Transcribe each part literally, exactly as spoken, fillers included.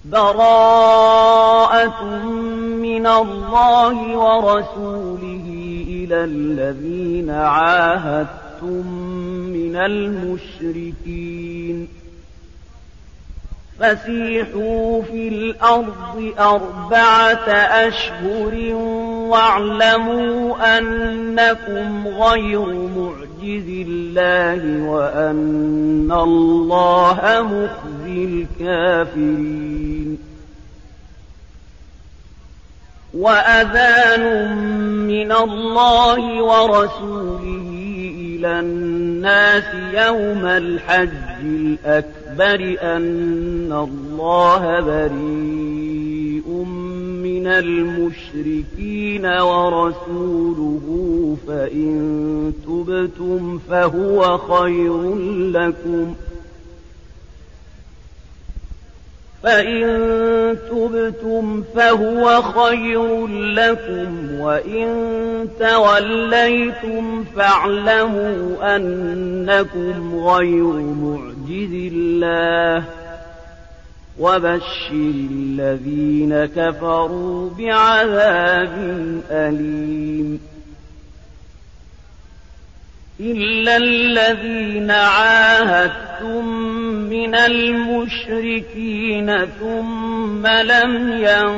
براءة من الله ورسوله إلى الذين عاهدتم من المشركين فسيحوا في الأرض أربعة أشهر واعلموا أنكم غير معجز الله وأن الله مخزي الكافرين. وأذان من الله ورسوله إلى الناس يوم الحج الأكبر أن الله بريء من المشركين ورسوله فإن تبتم فهو خير لكم فإن تبتم فهو خير لكم وإن توليتم فاعلموا أنكم غير معجز الله وبشر الذين كفروا بعذاب أليم. إلا الذين عاهدتم من المشركين ثم لم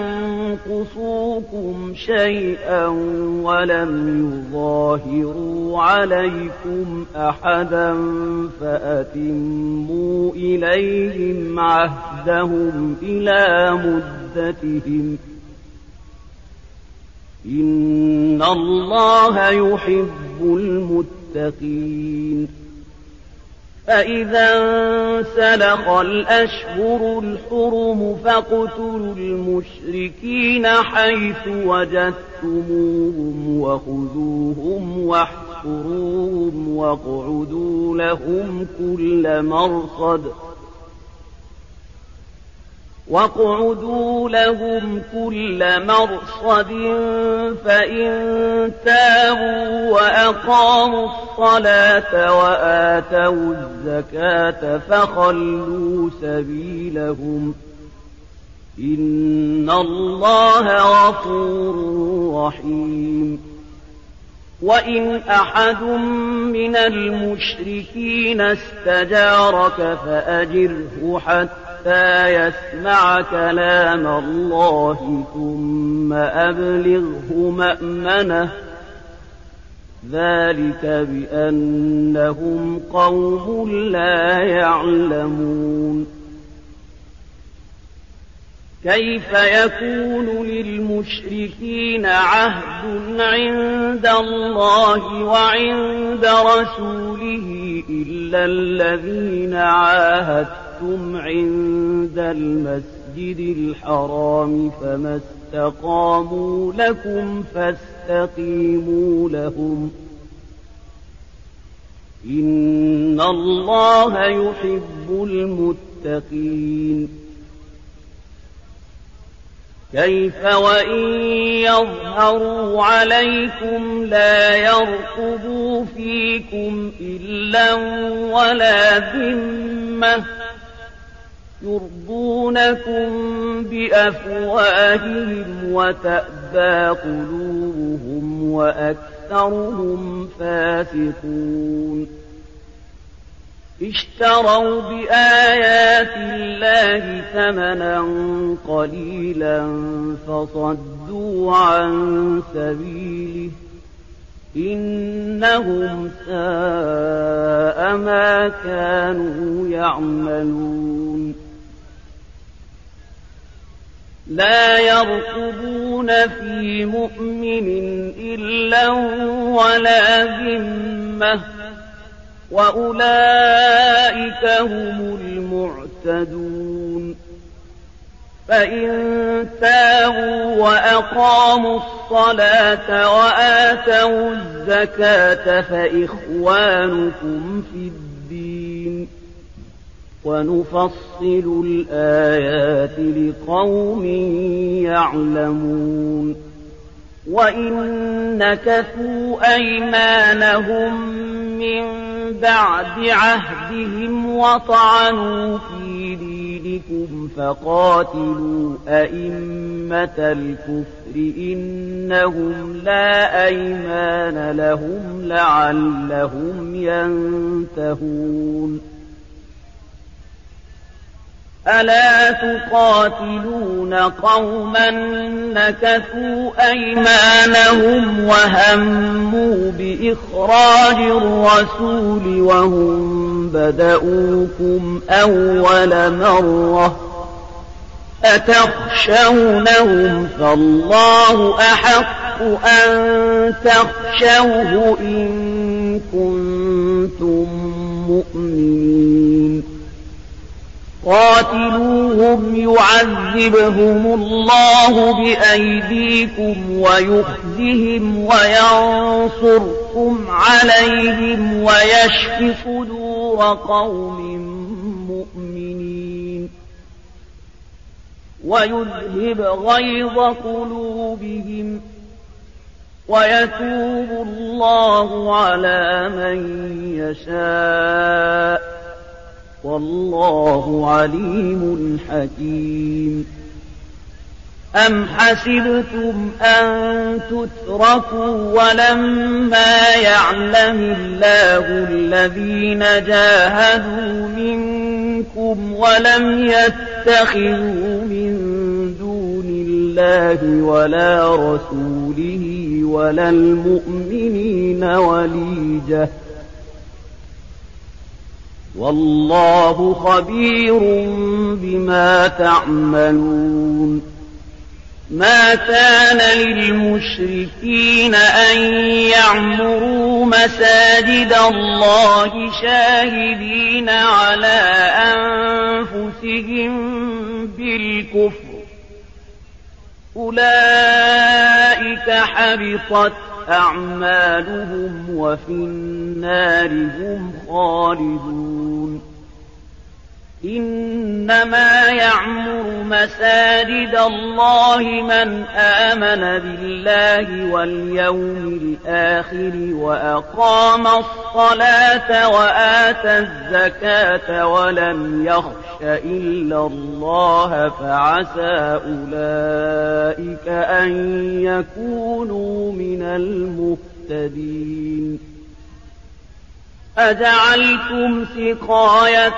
ينقصوكم شيئا ولم يظاهروا عليكم أحدا فأتموا إليهم عهدهم إلى مدتهم إن الله يحب المتقين. فإذا انسلخ الأشهر الحرم فاقتلوا المشركين حيث وجدتموهم وخذوهم واحصروهم واقعدوا لهم كل مرصد واقعدوا لهم كل مرصد فإن تابوا وأقاموا الصلاة وآتوا الزكاة فخلوا سبيلهم إن الله غفور رحيم. وإن أحد من المشركين استجارك فأجره حتى يسمع كلام الله ثم أبلغه مأمنه ذلك بأنهم قوم لا يعلمون. كيف يكون للمشركين عهد عند الله وعند رسوله إلا الذين عاهدتم عند المسجد الحرام فما استقاموا لكم فاستقيموا لهم إن الله يحب المتقين. كيف وإن يظهروا عليكم لا يرقبوا فيكم إلا ولا ذمة يرضونكم بأفواههم وتأبى قلوبهم وأكثرهم فاسقون. اشتروا بآيات الله ثمنا قليلا فصدوا عن سبيله إنهم ساء ما كانوا يعملون. لا يرقبون في مؤمن إلا ولا ذمة وأولئك هم المعتدون. فإن تابوا وأقاموا الصلاة وآتوا الزكاة فإخوانكم في الدين ونفصل الآيات لقوم يعلمون. وإن نكثوا أيمانهم من بعد عهدهم وطعنوا في دينكم أيديكم فقاتلوا أئمة الكفر إنهم لا أيمان لهم لعلهم ينتهون ألا تقاتلون قوما نكثوا أيمانهم وهموا بإخراج الرسول وهم بدؤوكم أول مرة أتخشونهم فالله أحق أن تخشوه إن كنتم مؤمنين قاتلوهم يعذبهم الله بأيديكم ويخزهم وينصركم عليهم ويشف صدور قوم مؤمنين ويذهب غيظ قلوبهم ويتوب الله على من يشاء والله عليم حكيم أم حسبتم أن تتركوا ولما يعلم الله الذين جاهدوا منكم ولم يتخذوا من دون الله ولا رسوله ولا المؤمنين وليجة والله خبير بما تعملون ما كان للمشركين أن يعمروا مساجد الله شاهدين على أنفسهم بالكفر أولئك حبطت أعمالهم وفي النار هم خالدون إنما يعمر مساجد الله من آمن بالله واليوم الآخر وأقام الصلاة وآتى الزكاة ولم يخش إلا الله فعسى أولئك أن يكونوا من المهتدين أجعلتم سقاية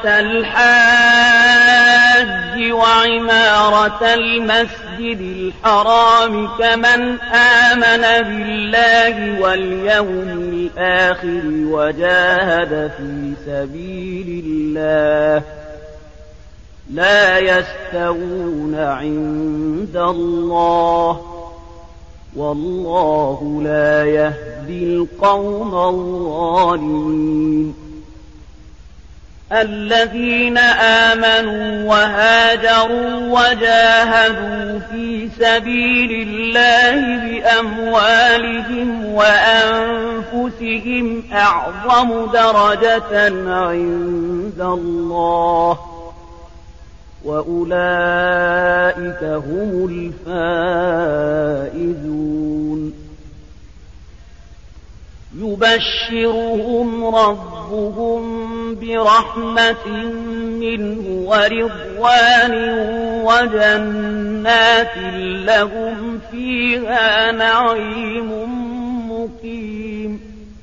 الحاج وعمارة المسجد الحرام كمن آمن بالله واليوم الآخر وجاهد في سبيل الله لا يستوون عند الله والله لا يهدي القوم الظالمين الذين آمنوا وهاجروا وجاهدوا في سبيل الله بأموالهم وأنفسهم أعظم درجة عند الله وأولئك هم الفائزون يبشرهم ربهم برحمة منه ورضوان وجنات لهم فيها نعيم مقيم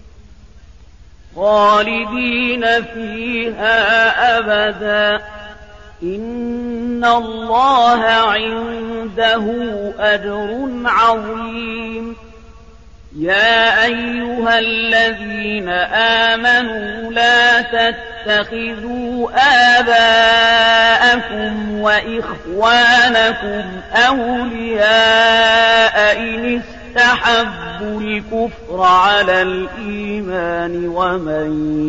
خالدين فيها أبدا إن الله عنده أجر عظيم يا أيها الذين آمنوا لا تتخذوا آباءكم وإخوانكم أولياء إن استحبوا الكفر على الإيمان ومن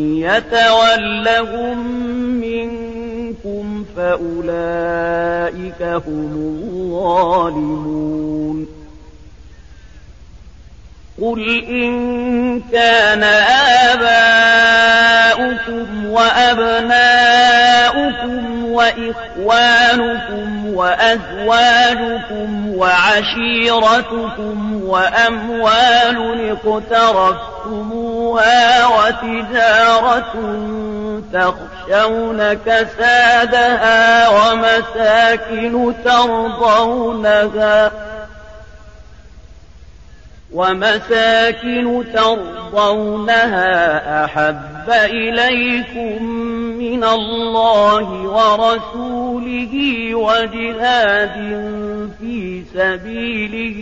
يتولهم منكم فأولئك هم الظالمون قل إن كان آباؤكم وأبناؤكم وإخوانكم وأزواجكم وعشيرتكم وأموال اقترفتموها تركتموها وتجارة تخشون كسادها ومساكن ترضونها ومساكن ترضونها أحب إليكم من الله ورسوله وجهاد في سبيله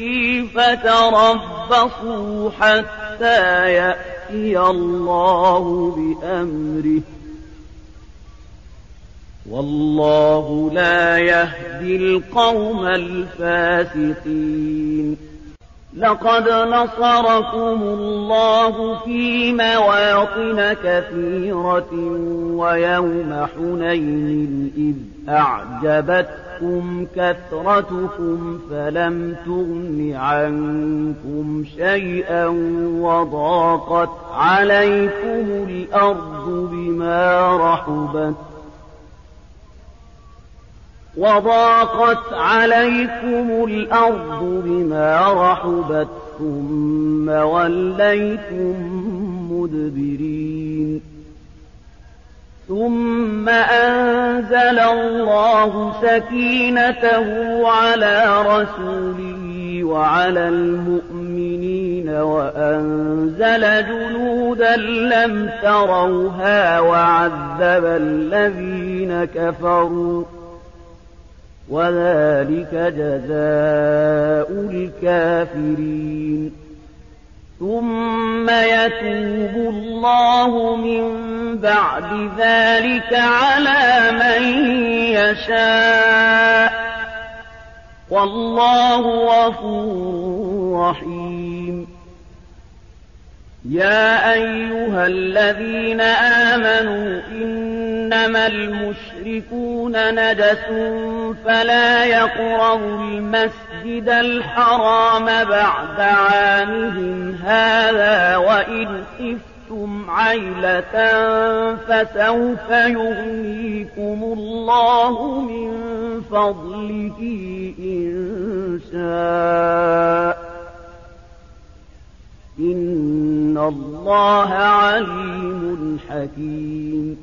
فتربصوا حتى يأتي الله بأمره والله لا يهدي القوم الفاسقين. لقد نصركم الله في مواطن كثيرة ويوم حنين إذ أعجبتكم كثرتكم فلم تغن عنكم شيئا وضاقت عليكم الأرض بما رحبت وضاقت عليكم الأرض بما رحبت ثم وليتم مدبرين. ثم أنزل الله سكينته على رسوله وعلى المؤمنين وأنزل جنودا لم تروها وعذب الذين كفروا وذلك جزاء الكافرين. ثم يتوب الله من بعد ذلك على من يشاء والله غفور رحيم. يا أيها الذين آمنوا إنما المشركون نجس فلا يقربوا المسجد الحرام بعد عامهم هذا وإن خفتم عيلة فسوف يغنيكم الله من فضله إن شاء إن الله عليم حكيم.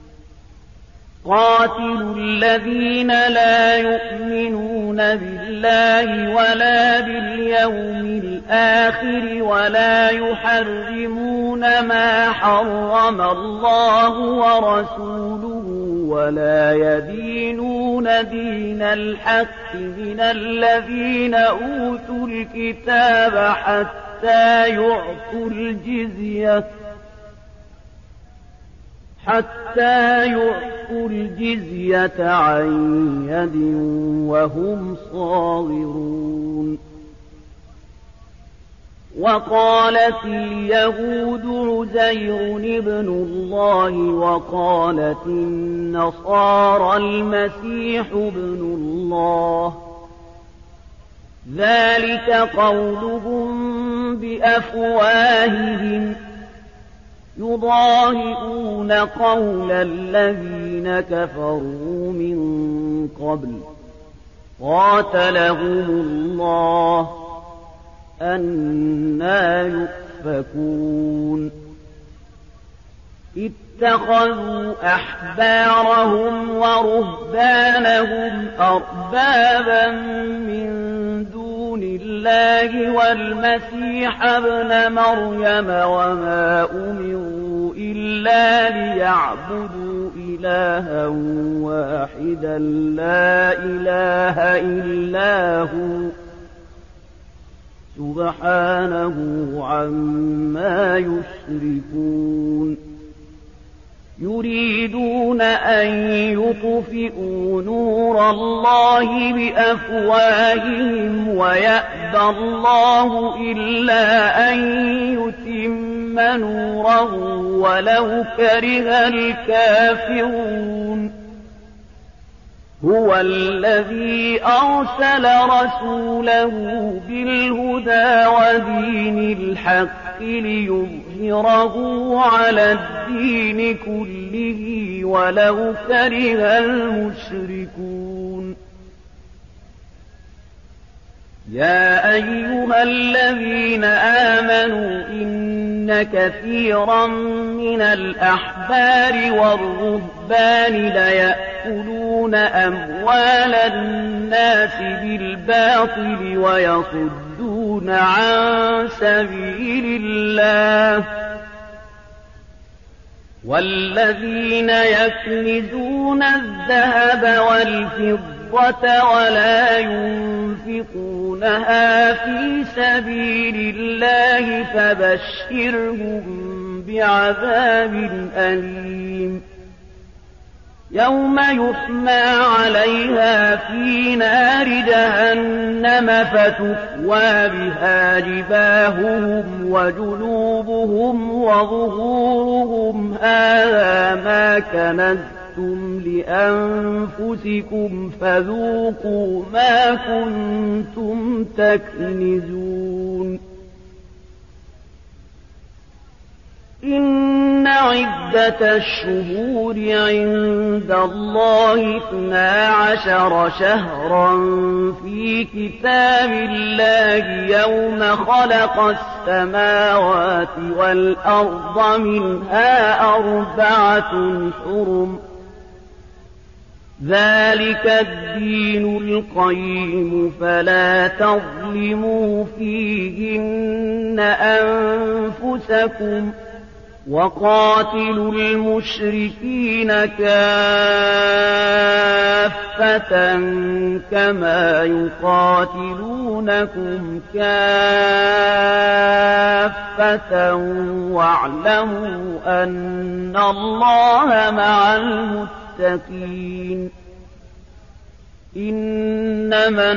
قاتلوا الذين لا يؤمنون بالله ولا باليوم الآخر ولا يحرمون ما حرم الله ورسوله ولا يدينون دين الحق من الذين أوتوا الكتاب حتى حتى يعطوا الجزية حتى يعطوا الجزية عن يد وهم صاغرون. وقالت اليهود عزير ابن الله وقالت النصارى المسيح ابن الله ذلك قولهم بأفواههم يضاهئون قول الذين كفروا من قبل قاتلهم الله أنى يؤفكون. اتخذوا أحبارهم ورهبانهم أربابا من دون الله والمسيح ابن مريم وما أمروا إلا ليعبدوا إلها واحدا لا إله إلا هو سبحانه عما يشركون. يريدون أن يطفئوا نور الله بأفواههم ويأبى الله إلا أن يتم نوره ولو كره الكافرون. هو الذي أرسل رسوله بالهدى ودين الحق ليظهره على الدين كله ولو كره المشركون. يا أيها الذين آمنوا إن إن كثيرا من الأحبار والرهبان ليأكلون أموال الناس بالباطل ويصدون عن سبيل الله والذين يكنزون الذهب والفضة ولا ينفقونها في سبيل الله فبشرهم بعذاب أليم يوم يحمى عليها في نار جهنم فتكوى بها جباههم وجنوبهم وظهورهم هذا ما كنزتم لأنفسكم فذوقوا ما كنتم تكنزون إن عدة الشهور عند الله اثنا عشر شهرا في كتاب الله يوم خلق السماوات والأرض منها أربعة حرم ذلك الدين القيم فلا تظلموا فيهن أنفسكم وقاتلوا المشركين كافة كما يقاتلونكم كافة واعلموا أن الله مع المتقين إنما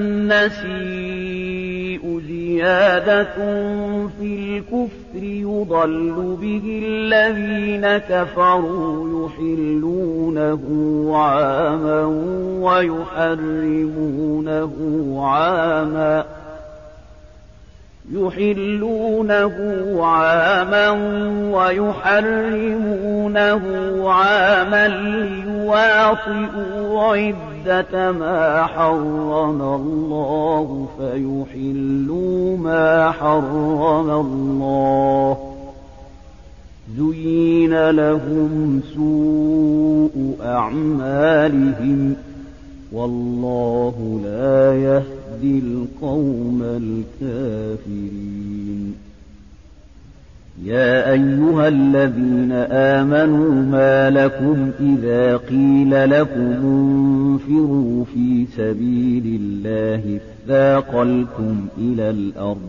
النسيء زيادة في الكفر يضل به الذين كفروا يحلونه عاما ويحرمونه عاما يحلونه عاما ويحرمونه عاما ليواطئوا عدة ما حرم الله فيحلوا ما حرم الله زين لهم سوء أعمالهم والله لا يهدي القوم الكافرين يا أيها الذين آمنوا ما لكم إذا قيل لكم انفروا في سبيل الله اثاقلتم إلى الأرض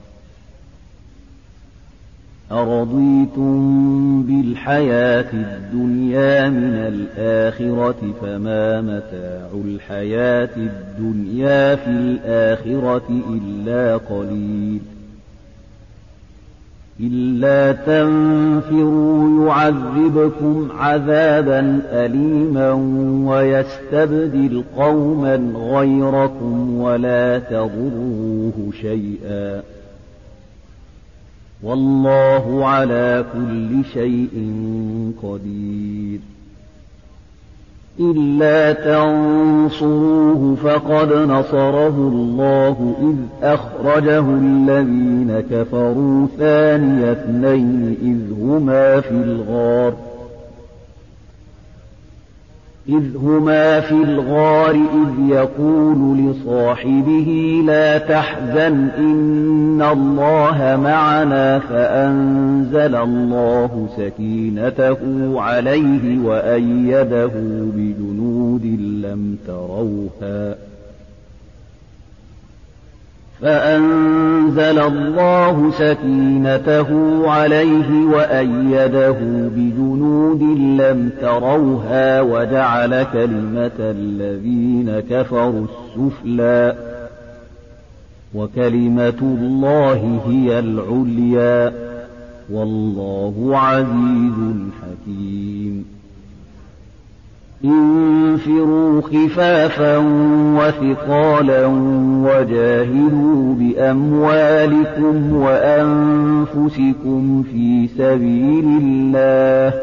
أرضيتم بالحياة الدنيا من الآخرة فما متاع الحياة الدنيا في الآخرة إلا قليل إلا تنفروا يعذبكم عذابا أليما ويستبدل قوما غيركم ولا تضروه شيئا والله على كل شيء قدير إلا تنصروه فقد نصره الله إذ أخرجه الذين كفروا ثاني اثنين إذ هما في الغار إذ هما في الغار إذ يقول لصاحبه لا تحزن إن الله معنا فأنزل الله سكينته عليه وأيده بجنود لم تروها فأنزل الله سكينته عليه وأيده بجنود لم تروها وجعل كلمة الذين كفروا السفلى وكلمة الله هي العليا والله عزيز حكيم انفروا خفافا وثقالا وجاهدوا بأموالكم وأنفسكم في سبيل الله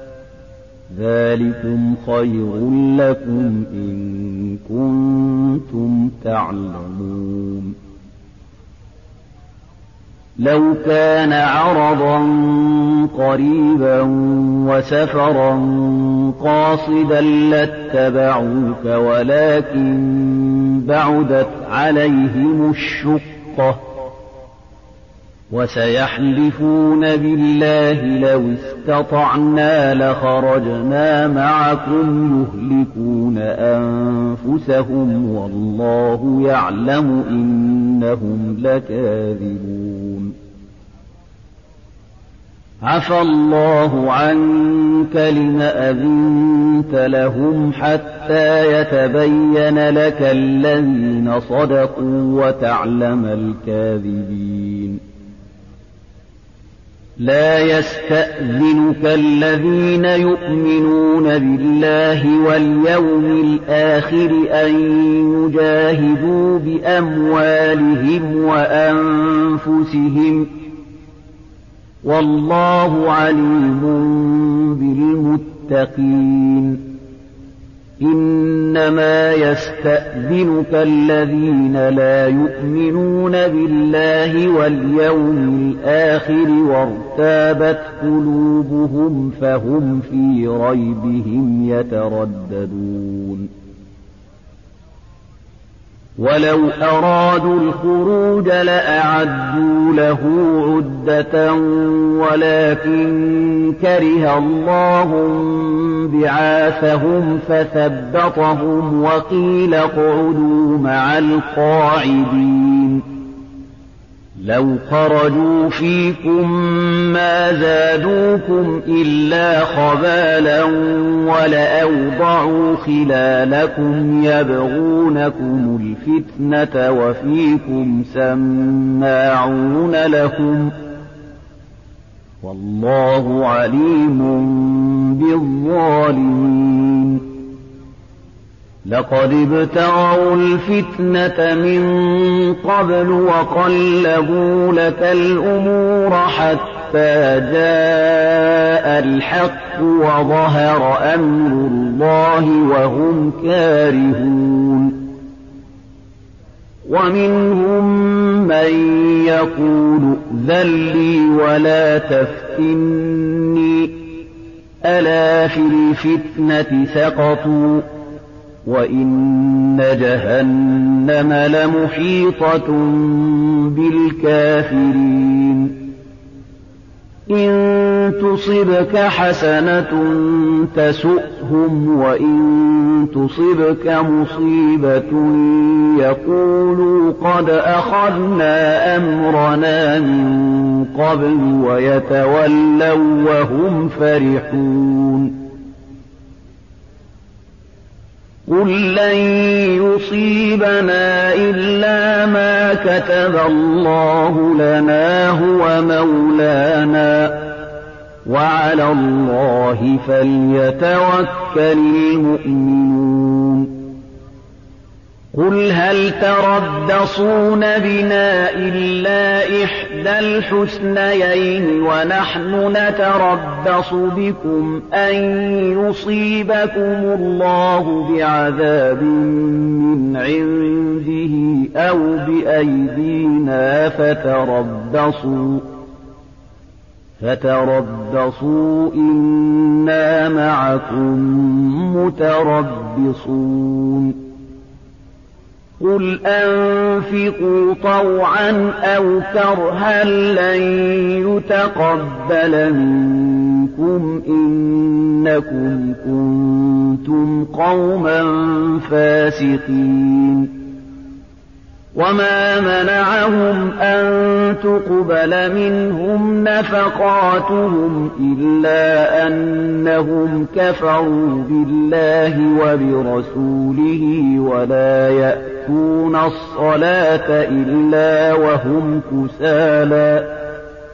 ذلكم خير لكم إن كنتم تعلمون لو كان عرضا قريبا وسفرا قاصدا لاتبعوك ولكن بعدت عليهم الشقة وسيحلفون بالله لو استطعنا لخرجنا معكم يهلكون أنفسهم والله يعلم إنهم لكاذبون عفى الله عنك لم أذنت لهم حتى يتبين لك الذين صدقوا وتعلم الكاذبين لا يستأذنك الذين يؤمنون بالله واليوم الآخر أن يجاهدوا بأموالهم وأنفسهم والله عليم بالمتقين إنما يستأذنك الذين لا يؤمنون بالله واليوم الآخر وارتابت قلوبهم فهم في ريبهم يترددون ولو أرادوا الخروج لأعدوا له عدة ولكن كره الله بعاثهم فثبطهم وقيل اقعدوا مع القاعدين لو خرجوا فيكم ما زادوكم إلا خبالا ولأوضعوا خلالكم يبغونكم الفتنة وفيكم سماعون لهم والله عليم بالظالمين لقد ابتغوا الفتنة من قبل وقلبوا لك الأمور حتى جاء الحق وظهر أمر الله وهم كارهون ومنهم من يقول ائذن لي ولا تفتني ألا في الفتنة سقطوا وإن جهنم لمحيطة بالكافرين إن تصبك حسنة تسؤهم وإن تصبك مصيبة يقولوا قد أخذنا أمرنا من قبل ويتولوا وهم فرحون قل لن يصيبنا إلا ما كتب الله لنا هو مولانا وعلى الله فليتوكل المؤمنون قل هل تربصون بنا إلا إحدى الحسنيين ونحن نتربص بكم أن يصيبكم الله بعذاب من عنده أو بأيدينا فتربصوا فتربصوا إنا معكم متربصون قل أنفقوا طوعا أو كرها لن يتقبل منكم إنكم كنتم قوما فاسقين وما منعهم أن تقبل منهم نفقاتهم إلا أنهم كفروا بالله وبرسوله ولا يأتون الصلاة إلا وهم كسالى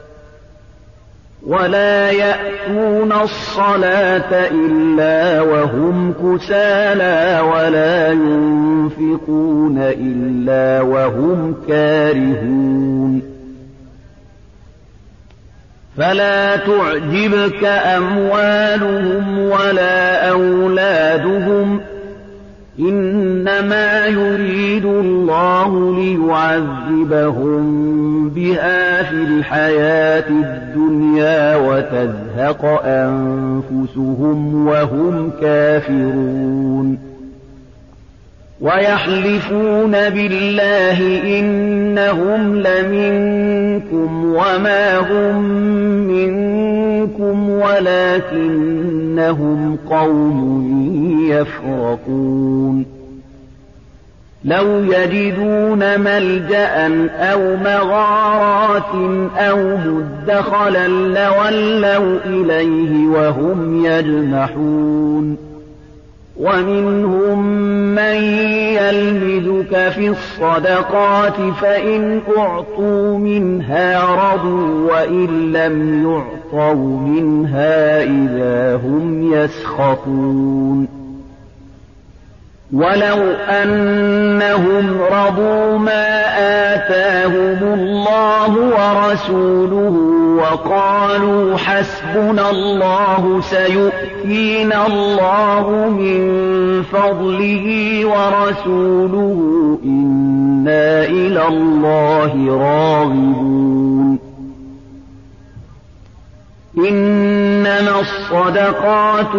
ولا يأتون الصلاة إلا وهم كسالى ولا ينفقون إلا وهم كارهون فلا تعجبك أموالهم ولا أولادهم إنما يريد الله ليعذبهم بها في الحياة الدنيا وتزهق أنفسهم وهم كافرون ويحلفون بالله إنهم لمنكم وما هم منكم ولكنهم قوم يفرقون لو يجدون ملجأ أو مغارات أو مدخلا لولوا إليه وهم يجمحون ومنهم من يلمزك في الصدقات فإن أعطوا منها رضوا وإن لم يعطوا منها إذا هم يسخطون ولو أنهم رضوا ما آتاهم الله ورسوله وقالوا حسبنا الله سيؤتينا الله من فضله ورسوله إنا إلى الله راغبون إنما الصدقات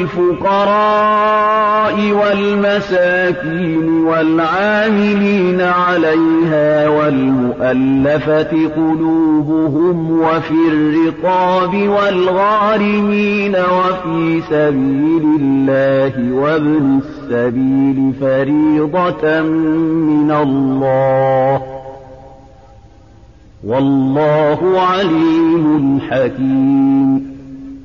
للفقراء والمساكين والعاملين عليها والمؤلفة قلوبهم وفي الرقاب والغارمين وفي سبيل الله وابن السبيل فريضة من الله والله عليم حكيم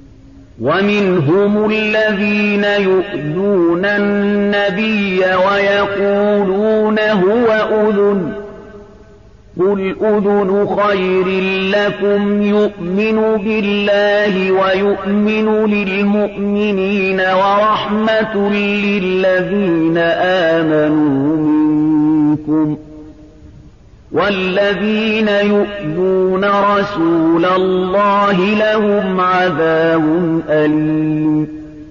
ومنهم الذين يؤذون النبي ويقولون هو أذن قل أذن خير لكم يؤمن بالله ويؤمن للمؤمنين ورحمة للذين آمنوا منكم والذين يؤذون رسول الله لهم عذاب أليم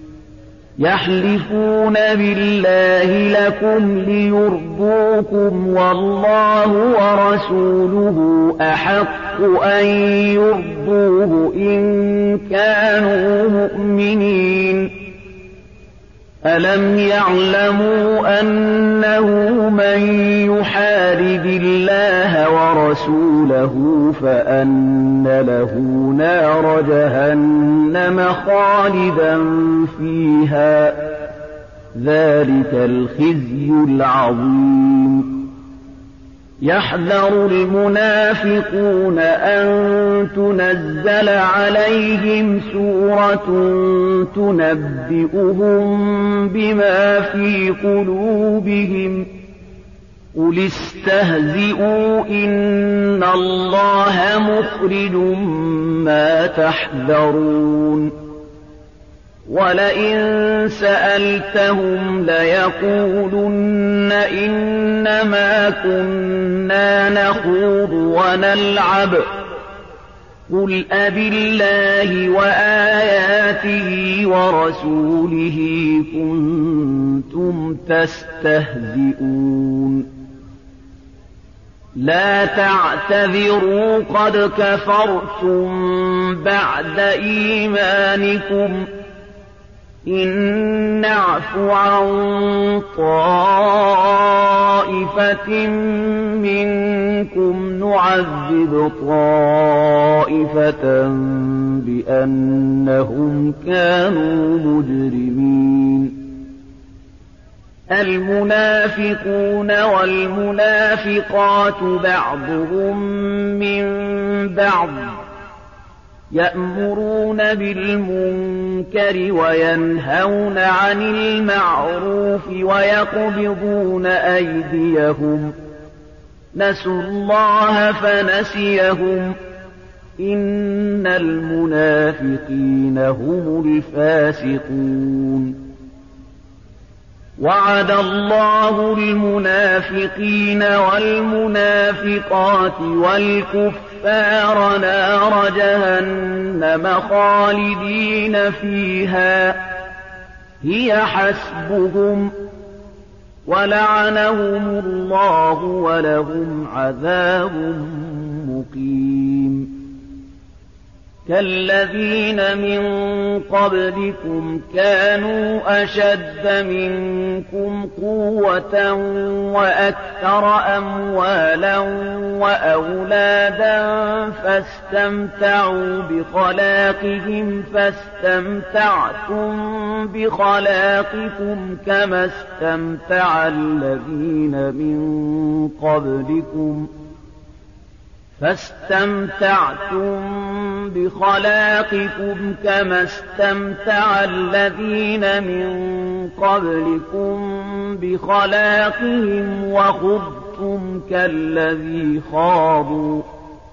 يحلفون بالله لكم ليرضوكم والله ورسوله أحق أن يرضوه إن كانوا مؤمنين ألم يعلموا أنه من يحارب الله ورسوله فأن له نار جهنم خالدا فيها ذلك الخزي العظيم يحذر المنافقون أن تنزل عليهم سورة تنبئهم بما في قلوبهم قل استهزئوا إن الله مخرج ما تحذرون ولئن سألتهم ليقولن إنما كنا نخوض ونلعب قل أبالله وآياته ورسوله كنتم تستهزئون لا تعتذروا قد كفرتم بعد إيمانكم إن نعف عن طائفة منكم نعذب طائفة بأنهم كانوا مجرمين المنافقون والمنافقات بعضهم من بعض يأمرون بالمنكر وينهون عن المعروف ويقبضون أيديهم نسوا الله فنسيهم إن المنافقين هم الفاسقون وعد الله المنافقين والمنافقات والكفار نار جهنم خالدين فيها هي حسبهم ولعنهم الله ولهم عذاب مقيم. كالذين من قبلكم كانوا أشد منكم قوة وأكثر أموالا وأولادا فاستمتعوا بخلاقهم فاستمتعتم بخلاقكم كما استمتع الذين من قبلكم فاستمتعتم بخلاقكم كما استمتع الذين من قبلكم بخلاقهم وخضتم كالذي خاضوا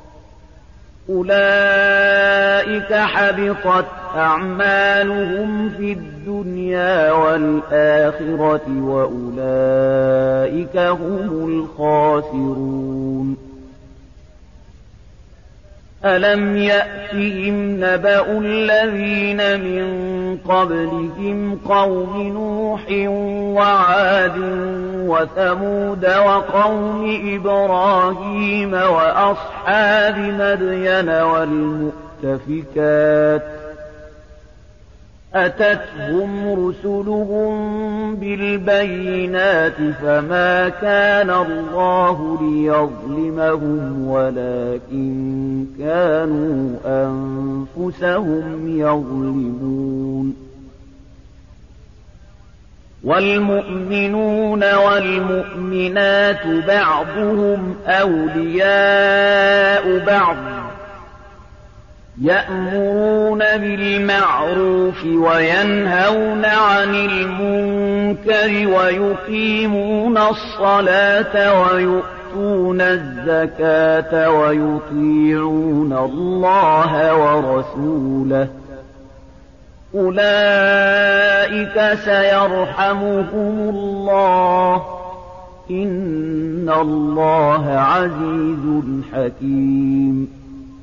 أولئك حبطت أعمالهم في الدنيا والآخرة وأولئك هم الخاسرون. ألم يأتهم نبأ الذين من قبلهم قوم نوح وعاد وثمود وقوم إبراهيم وأصحاب مدين والمؤتفكات أتتهم رسلهم بالبينات فما كان الله ليظلمهم ولكن كانوا أنفسهم يظلمون. والمؤمنون والمؤمنات بعضهم أولياء بعض يأمرون بالمعروف وينهون عن المنكر ويقيمون الصلاة ويؤتون الزكاة ويطيعون الله ورسوله أولئك سيرحمهم الله إن الله عزيز حكيم.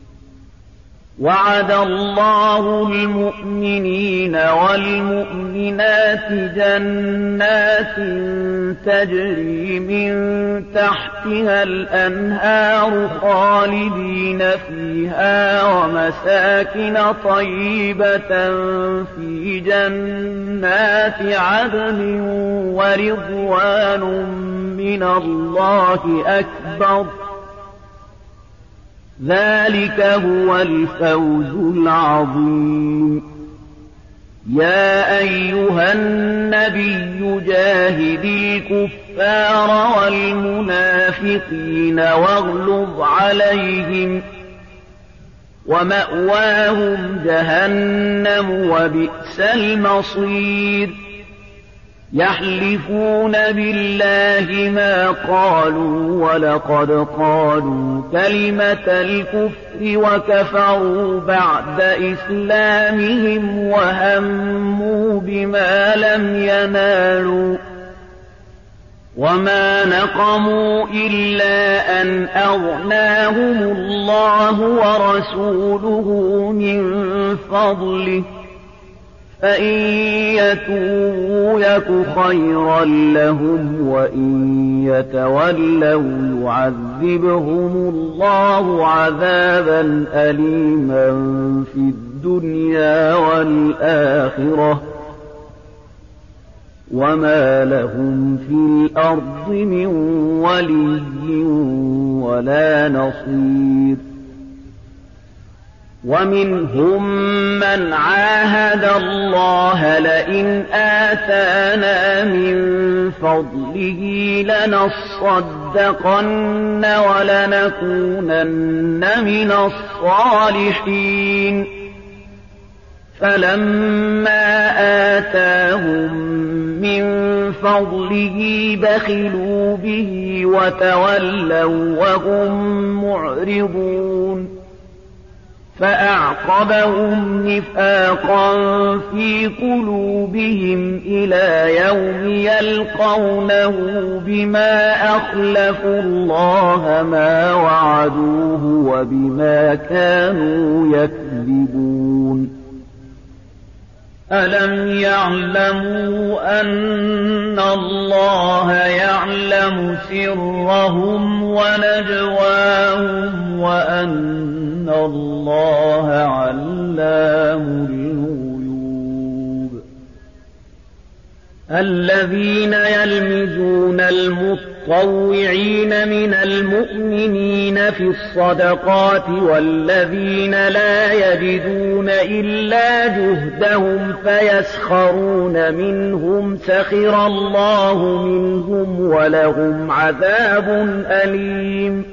وعد الله المؤمنين والمؤمنات جنات تجري من تحتها الأنهار خالدين فيها ومساكن طيبة في جنات عدن ورضوان من الله أكبر ذلك هو الفوز العظيم. يا أيها النبي جاهد الكفار والمنافقين واغلظ عليهم ومأواهم جهنم وبئس المصير. يحلفون بالله ما قالوا ولقد قالوا كلمة الكفر وكفروا بعد إسلامهم وهموا بما لم ينالوا وما نقموا إلا أن أغناهم الله ورسوله من فضله فإن يتوبوا يك خيرا لهم وإن يتولوا يعذبهم الله عذابا أليما في الدنيا والآخرة وما لهم في الأرض من ولي ولا نصير. ومنهم من عاهد الله لئن آتانا من فضله لنصدقن ولنكونن من الصالحين فلما آتاهم من فضله بخلوا به وتولوا وهم معرضون فأعقبهم نفاقا في قلوبهم إلى يوم يلقونه بما أخلفوا الله ما وعدوه وبما كانوا يكذبون. ألم يعلموا أن الله يعلم سرهم ونجواهم وأن الله علام الغيوب الذين يلمزون المطوعين من المؤمنين في الصدقات والذين لا يجدون إلا جهدهم فيسخرون منهم سخر الله منهم ولهم عذاب أليم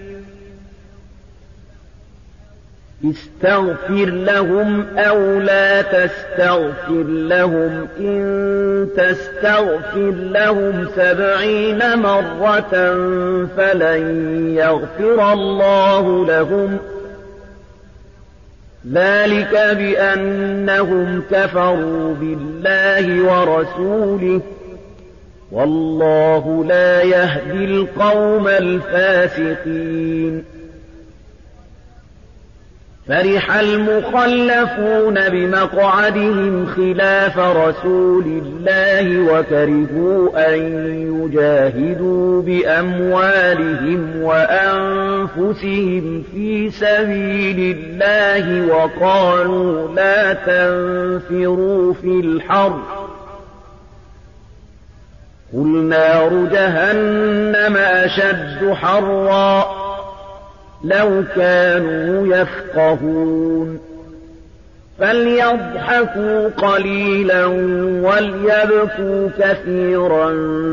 استغفر لهم أو لا تستغفر لهم إن تستغفر لهم سبعين مرة فلن يغفر الله لهم ذلك بأنهم كفروا بالله ورسوله والله لا يهدي القوم الفاسقين فرح المخلفون بمقعدهم خلاف رسول الله وكرهوا أن يجاهدوا بأموالهم وأنفسهم في سبيل الله وقالوا لا تنفروا في الحر قل نار جهنم أشد حرا لو كانوا يفقهون فليضحكوا قليلا وليبكوا كثيرا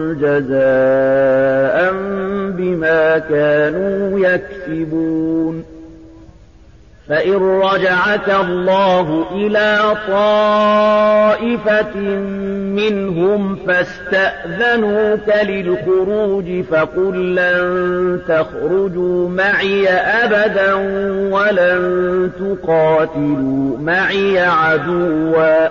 جزاء بما كانوا يكسبون فإن رجعك الله إلى طائفة منهم فاستأذنوك للخروج فقل لن تخرجوا معي أبدا ولن تقاتلوا معي عدوا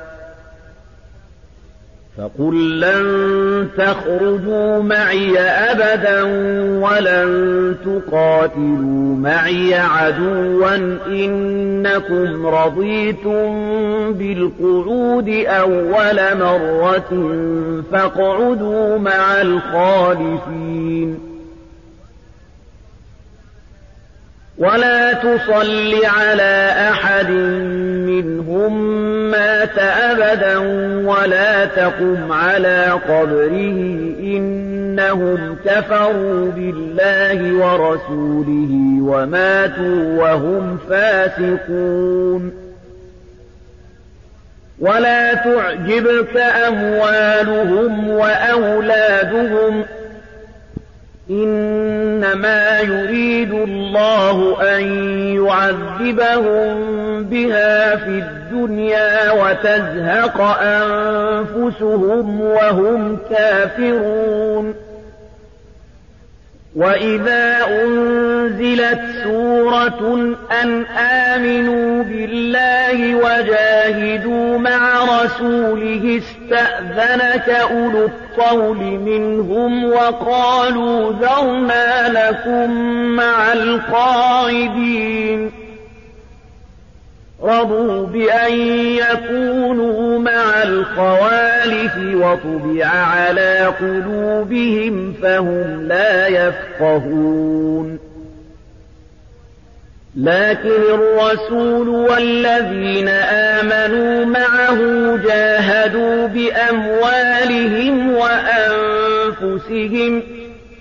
فقل لن تخرجوا معي أبدا ولن تقاتلوا معي عدوا إنكم رضيتم بالقعود أول مرة فاقعدوا مع الخالفين ولا تصل على أحد منهم مات أبدا ولا تقم على قبره إنهم كفروا بالله ورسوله وماتوا وهم فاسقون ولا تعجبك أموالهم وأولادهم إنما يريد الله أن يعذبهم بها في الدنيا وتزهق أنفسهم وهم كافرون وإذا أنزلت سورة أن آمنوا بالله وجاهدوا مع رسوله استأذنك أولو الطول منهم وقالوا ذرنا لكم مع القاعدين رضوا بأن يكونوا مع الخوالف وطبع على قلوبهم فهم لا يفقهون لكن الرسول والذين آمنوا معه جاهدوا بأموالهم وأنفسهم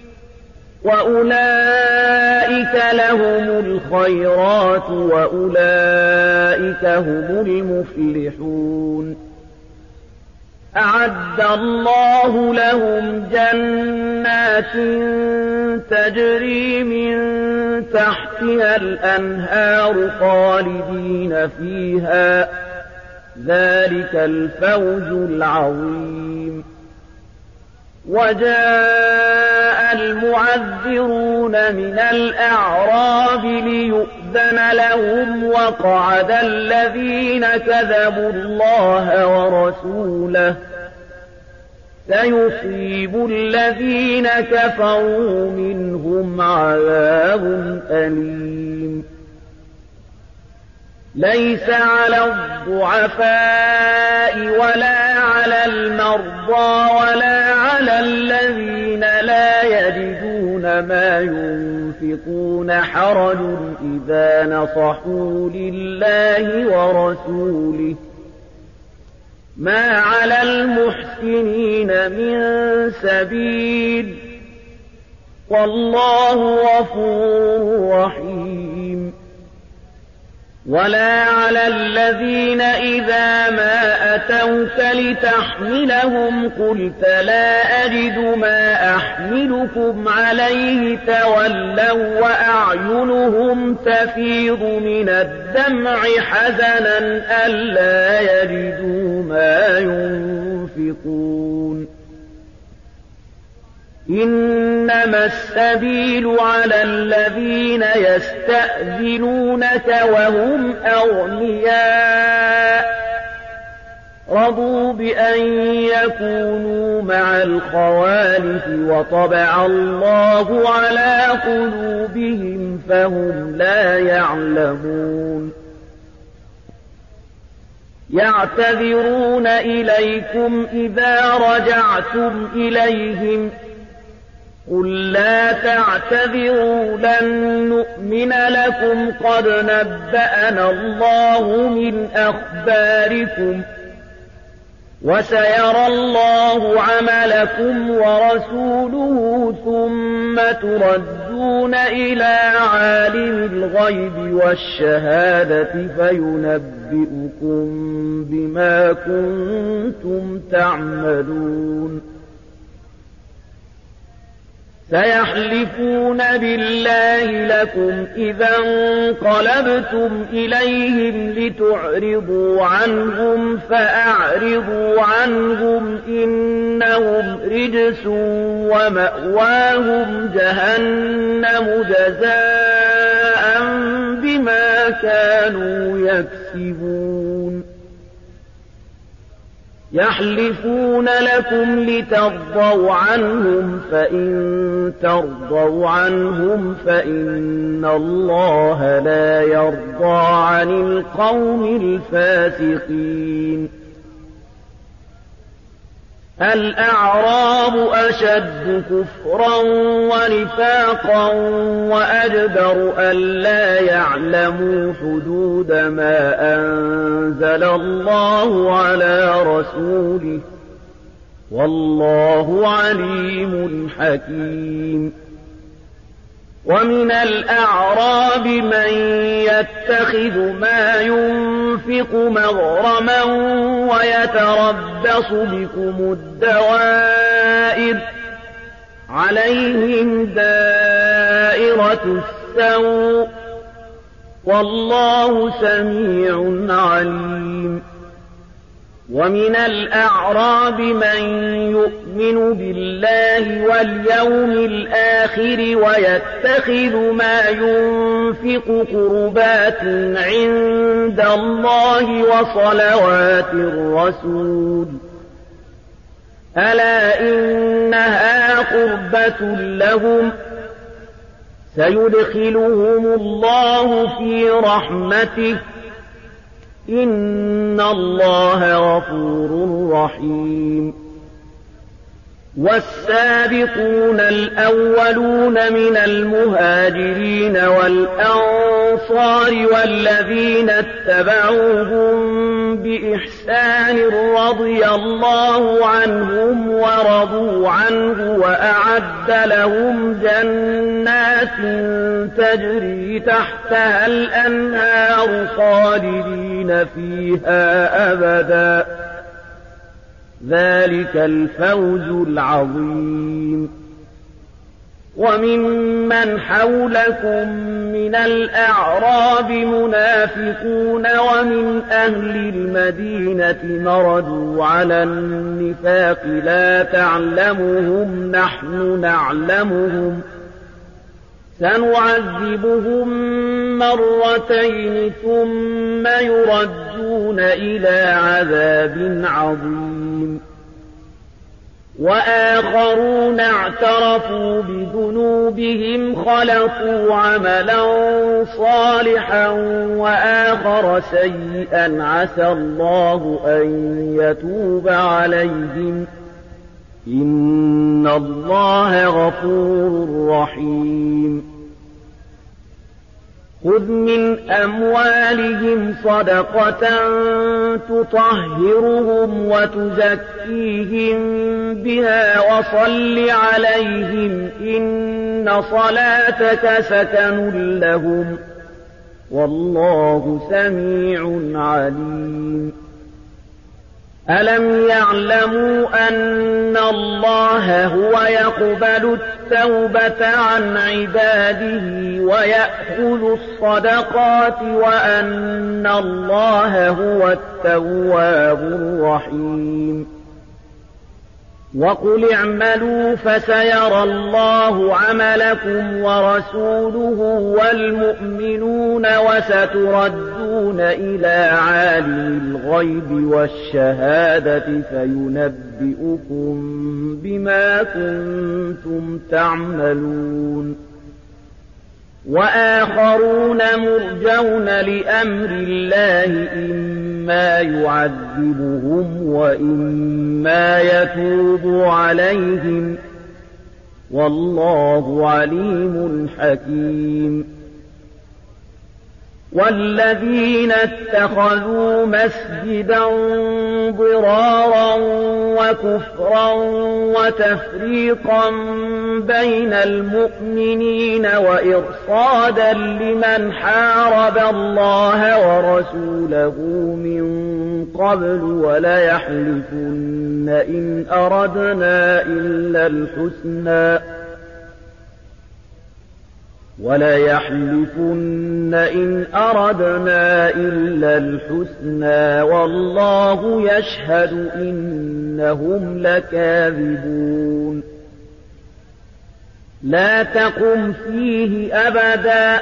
وأولئك لهم الخيرات وأولئك هم المفلحون أعد الله لهم جنات تجري من تحتها الأنهار خالدين فيها ذلك الفوز العظيم وجاء المعذرون من الأعراب ليؤذن لهم وقعد الذين كذبوا الله ورسوله سيصيب الذين كفروا منهم عذاب أليم ليس على الضعفاء ولا على المرضى ولا على الذين لا يجدون ما ينفقون حرج إذا نصحوا لله ورسوله ما على المحسنين من سبيل والله غفور رحيم. ولا على الذين إذا ما أتوك لتحملهم قلت لا أجد ما أحملكم عليه تولوا وأعينهم تفيض من الدمع حزنا ألا يجدوا ما ينفقون. إنما السبيل على الذين يستأذنونك وهم أغنياء رضوا بأن يكونوا مع الخوالف وطبع الله على قلوبهم فهم لا يعلمون. يعتذرون إليكم إذا رجعتم إليهم قل لا تعتذروا لن نؤمن لكم قد نبأنا الله من أخباركم وسيرى الله عملكم ورسوله ثم تردون إلى عالم الغيب والشهادة فينبئكم بما كنتم تعملون. سيحلفون بالله لكم إذا انقلبتم إليهم لتعرضوا عنهم فأعرضوا عنهم إنهم رجس ومأواهم جهنم جزاء بما كانوا يكسبون. يحلفون لكم لترضوا عنهم فإن ترضوا عنهم فإن الله لا يرضى عن القوم الفاسقين. الأعراب أشد كفرا ونفاقا وأجدر ألا يعلموا حدود ما أنزل الله على رسوله والله عليم حكيم. ومن الأعراب من يتخذ ما ينفق مغرما ويتربص بكم الدوائر عليهم دائرة السوء والله سميع عليم. ومن الأعراب من يؤمن بالله واليوم الآخر ويتخذ ما ينفق قربات عند الله وصلوات الرسول ألا إنها قربة لهم سيدخلهم الله في رحمته إن الله غفور رحيم. والسابقون الأولون من المهاجرين والأنصار والذين اتبعوهم بإحسان رضي الله عنهم ورضوا عنه وأعد لهم جنات تجري تحتها الأنهار خالدين فيها أبدا ذلك الفوز العظيم. وممن حولكم من الأعراب منافقون ومن أهل المدينة مردوا على النفاق لا تعلمهم نحن نعلمهم سنعذبهم مرتين ثم يردون إلى عذاب عظيم. وآخرون اعترفوا بذنوبهم خلقوا عملا صالحا وآخر سيئا عسى الله أن يتوب عليهم إن الله غفور رحيم خذ من أموالهم صدقة تطهرهم وتزكيهم بها وصل عليهم إن صلاتك سكن لهم والله سميع عليم ألم يعلموا أن الله هو يقبل التوبة عن عباده ويأخذ الصدقات وأن الله هو التواب الرحيم وقل اعملوا فسيرى الله عملكم ورسوله والمؤمنون وستردون إلى عالم الغيب والشهادة فينبئكم بما كنتم تعملون وآخرون مرجون لأمر الله إما يعذبهم وإما يتوب عليهم والله عليم حكيم والذين اتخذوا مسجدا ضرارا وكفرا وتفريقا بين المؤمنين وإرصادا لمن حارب الله ورسوله من قبل وليحلفن إن أردنا إلا الحسنى وليحلفن إن أردنا إلا الحسنى والله يشهد إنهم لكاذبون لا تقم فيه أبدا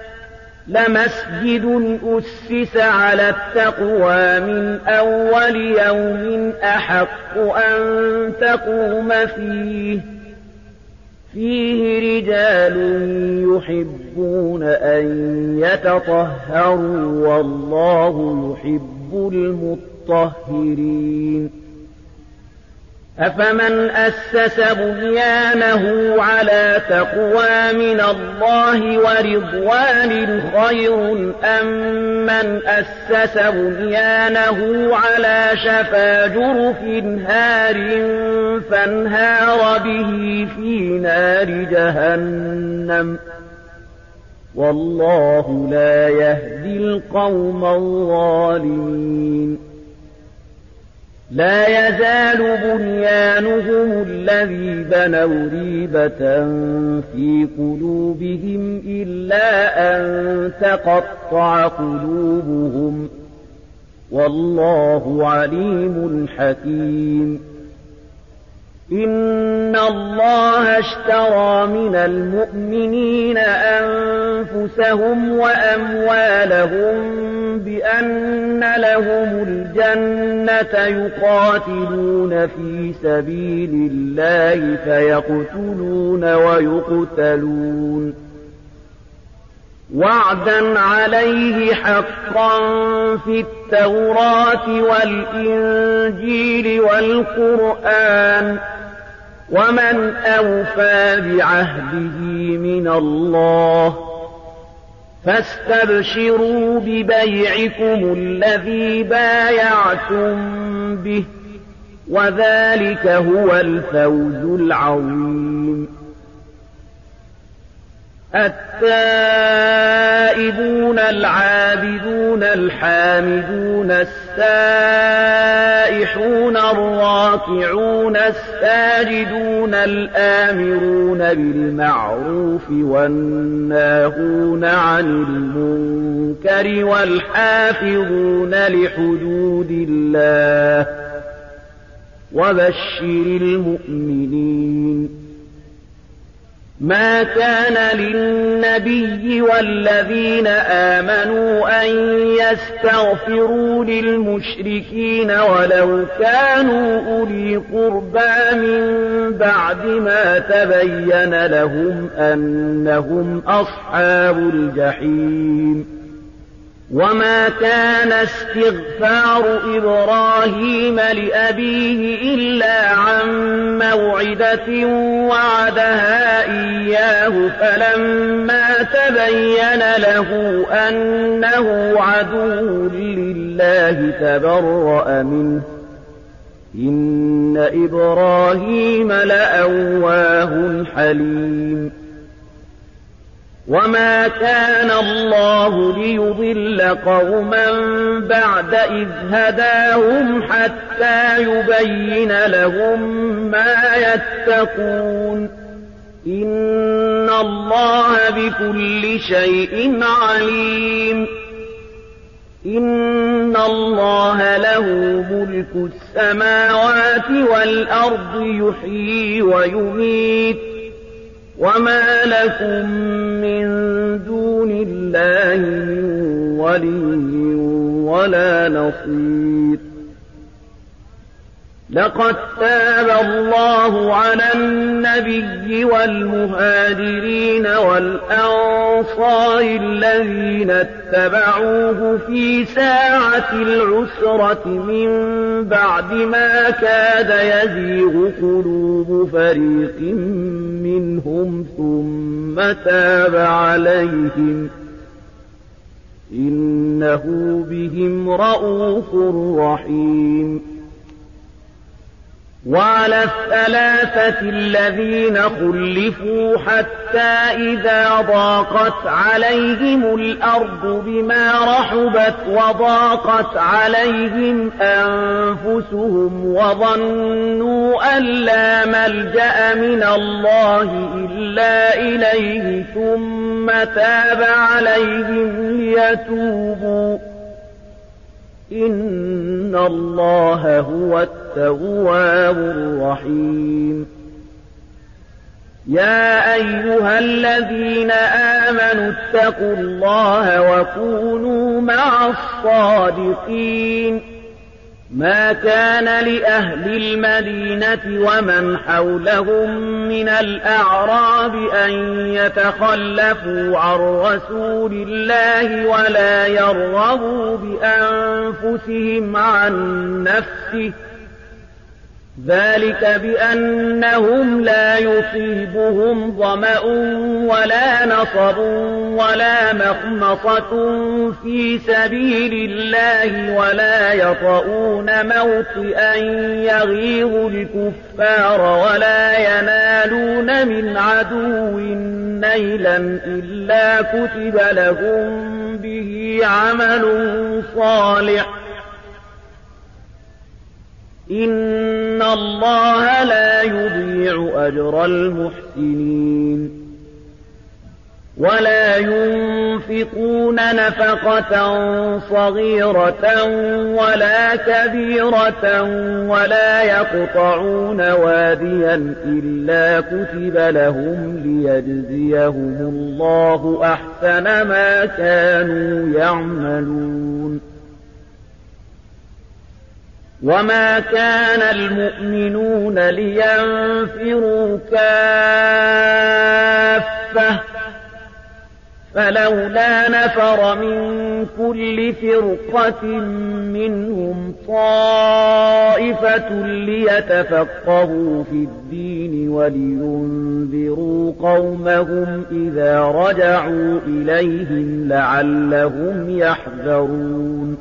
لمسجد أسس على التقوى من أول يوم أحق أن تقوم فيه فيه رجال يحبون أن يتطهروا والله يحب المطهرين أفمن أسس بنيانه على تقوى من الله ورضوان خير أم من أسس بنيانه على شفا جرف هار فانهار به في نار جهنم والله لا يهدي القوم الظالمين لا يزال بنيانهم الذي بنوا ريبة في قلوبهم إلا أن تقطع قلوبهم والله عليم حكيم إن الله اشترى من المؤمنين أنفسهم وأموالهم بأن لهم الجنة يقاتلون في سبيل الله فيقتلون ويقتلون وعدا عليه حقا في التوراة والإنجيل والقرآن ومن أوفى بعهده من الله فاستبشروا ببيعكم الذي بايعتم به وذلك هو الفوز العظيم التائبون العابدون الحامدون السائحون الراكعون الساجدون الآمرون بالمعروف والناهون عن المنكر والحافظون لحدود الله وبشر المؤمنين ما كان للنبي والذين آمنوا أن يستغفروا للمشركين ولو كانوا أولي قربى من بعد ما تبين لهم أنهم أصحاب الجحيم وما كان استغفار إبراهيم لأبيه إلا عن موعدة وعدها إياه فلما تبين له أنه عدو لله تبرأ منه إن إبراهيم لأواه حليم وما كان الله ليضل قوما بعد إذ هداهم حتى يبين لهم ما يتقون إن الله بكل شيء عليم إن الله له ملك السماوات والأرض يحيي ويميت وما لكم من دون الله من ولي ولا نصير لقد تاب الله على النبي والمهاجرين والأنصار الذين اتبعوه في ساعة العسرة من بعد ما كاد يزيغ قلوب فريق منهم ثم تاب عليهم إنه بهم رءوف رحيم وعلى الثلاثة الذين خلفوا حتى إذا ضاقت عليهم الأرض بما رحبت وضاقت عليهم أنفسهم وظنوا أن لا ملجأ من الله إلا إليه ثم تاب عليهم ليتوبوا إن الله هو التواب الرحيم يا أيها الذين آمنوا اتقوا الله وكونوا مع الصادقين ما كان لأهل المدينة ومن حولهم من الأعراب أن يتخلفوا عن رسول الله ولا يرغبوا بأنفسهم عن نفسه ذلك بأنهم لا يصيبهم ظمأ ولا نصب ولا مخمصة في سبيل الله ولا يطؤون موطئا يغيظ الكفار ولا ينالون من عدو نيلا إلا كتب لهم به عمل صالح إن الله لا يضيع أجر المحسنين ولا ينفقون نفقة صغيرة ولا كبيرة ولا يقطعون واديا إلا كتب لهم ليجزيهم الله أحسن ما كانوا يعملون وما كان المؤمنون لينفروا كافة فلولا نفر من كل فرقة منهم طائفة ليتفقهوا في الدين ولينذروا قومهم إذا رجعوا إليهم لعلهم يحذرون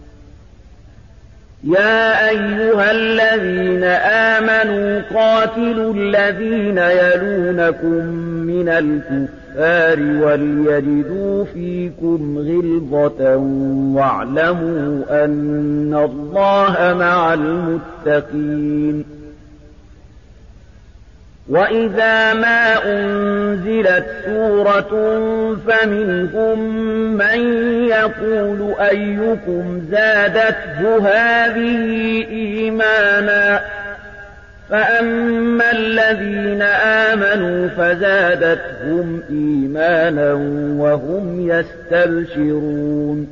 يا أيها الذين آمنوا قاتلوا الذين يلونكم من الكفار وليجدوا فيكم غلظة واعلموا أن الله مع المتقين وإذا ما أنزلت سورة فمنهم من يقول أيكم زادته هذه إيمانا فأما الذين آمنوا فزادتهم إيمانا وهم يستبشرون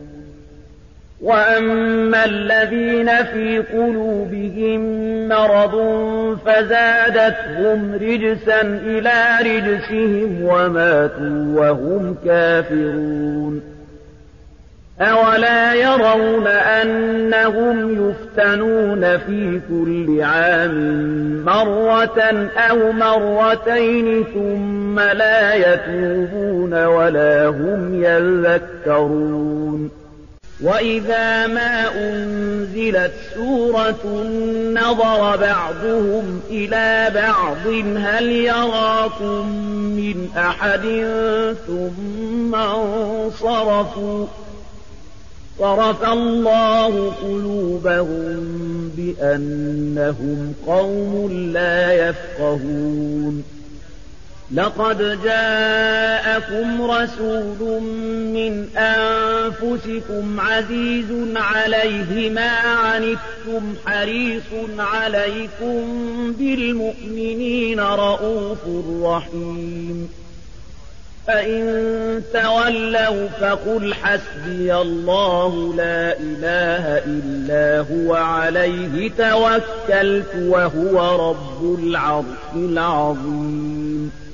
وأما الذين في قلوبهم مرض فزادتهم رجسا إلى رجسهم وماتوا وهم كافرون أولا يرون أنهم يفتنون في كل عام مرة أو مرتين ثم لا يتوبون ولا هم يذكرون وإذا ما أنزلت سورة نظر بعضهم إلى بعض هل يراكم من أحد ثم انصرفوا صرف الله قلوبهم بأنهم قوم لا يفقهون لقد جاءكم رسول من أنفسكم عزيز عليه ما عنتم حريص عليكم بالمؤمنين رءوف رحيم فإن تولوا فقل حسبي الله لا إله إلا هو عليه توكلت وهو رب العرش العظيم